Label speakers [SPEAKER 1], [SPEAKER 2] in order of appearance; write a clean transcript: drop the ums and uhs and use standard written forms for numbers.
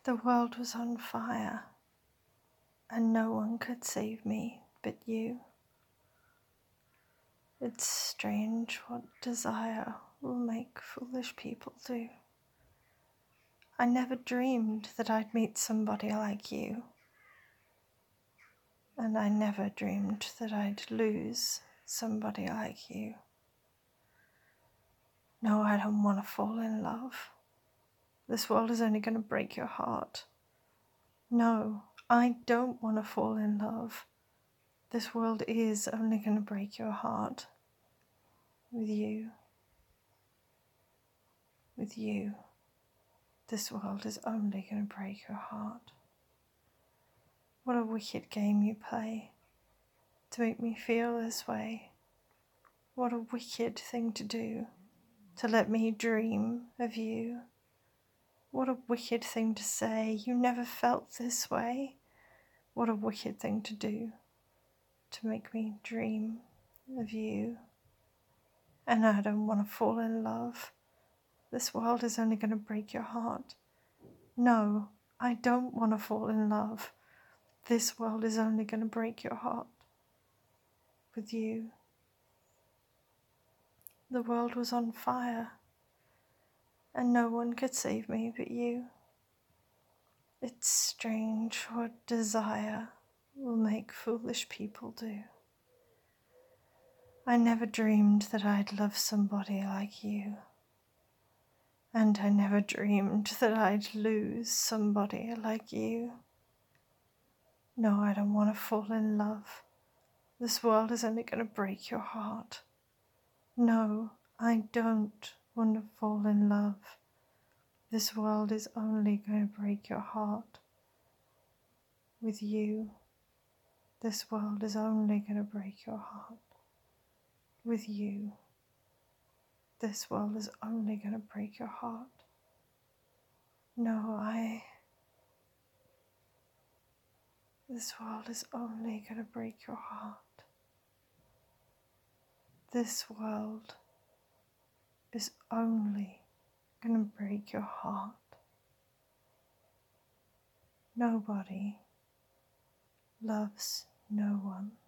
[SPEAKER 1] The world was on fire, and no one could save me but you. It's strange what desire will make foolish people do. I never dreamed that I'd meet somebody like you, and I never dreamed that I'd lose somebody like you. No, I don't want to fall in love. This world is only going to break your heart. No, I don't want to fall in love. This world is only going to break your heart. With you. With you. This world is only going to break your heart. What a wicked game you play to make me feel this way. What a wicked thing to do, to let me dream of you. What a wicked thing to say, you never felt this way. What a wicked thing to do, to make me dream of you. And I don't want to fall in love. This world is only going to break your heart. No, I don't want to fall in love. This world is only going to break your heart. With you. The world was on fire, and no one could save me but you. It's strange what desire will make foolish people do. I never dreamed that I'd love somebody like you. And I never dreamed that I'd lose somebody like you. No, I don't want to fall in love. This world is only going to break your heart. No, I don't want to fall in love. This world is only going to break your heart. With you, this world is only going to break your heart. With you, this world is only going to break your heart. No, this world is only going to break your heart. This world is only going to break your heart. Nobody loves no one.